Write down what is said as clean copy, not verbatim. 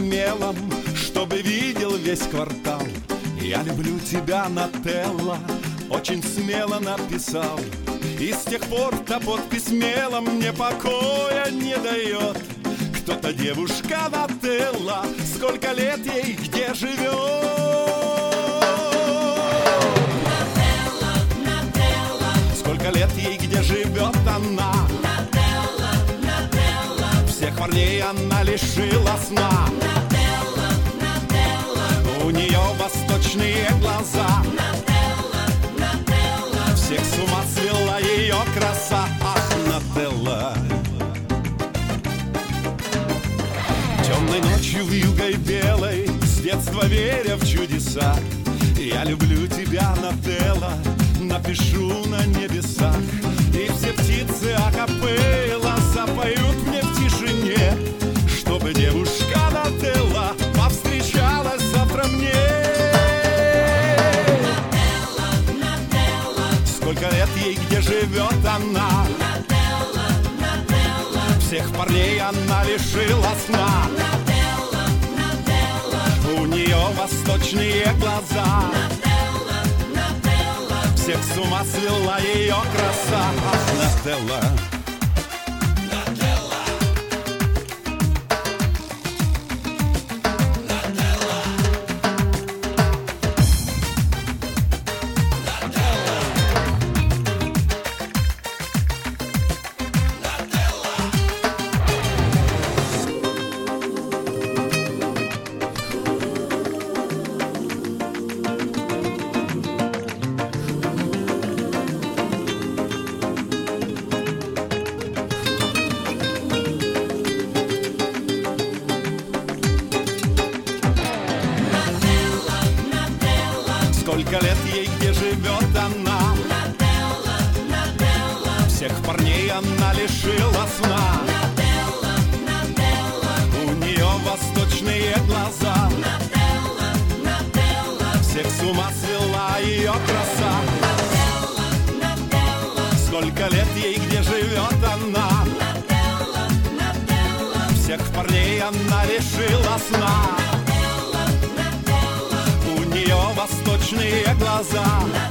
мелом, чтобы видел весь квартал. Я люблю тебя, Нателла, очень смело написал. И с тех пор-то подпись мелом мне покоя не дает. Кто-то девушка Нателла, сколько лет ей где живет. Нателла, Нателла, Сколько лет ей где живет она. Нателла, Нателла, Всех парней она лишила сна. Нателла, Нателла, У нее восточные глаза. Нателла, Нателла, Всех с ума свела ее краса. Ах, Нателла. Темной ночью вьюгой белой, с детства веря в чудеса, я люблю тебя, Нателла, напишу на небесах. И все птицы акапелла запоют мне в тишине, чтобы девушка Нателла повстречалась завтра мне. Нателла, Нателла, Сколько лет ей где живет она. Нателла, Нателла, Всех парней она лишила сна. Нателла, Нателла, У нее восточные глаза. Нателла, Нателла, Всех с ума свела ее краса. Ах, Нателла. Сколько лет ей где живет она. Нателла, Нателла, Всех парней она лишила сна. Нателла, Нателла, У нее восточные глаза. Нателла, Нателла, Всех с ума свела ее краса. Нателла, Нателла, Сколько лет ей где живет она. Нателла, Нателла, Всех парней она лишила сна. Нателла, Нателла, У нее восточные глаза.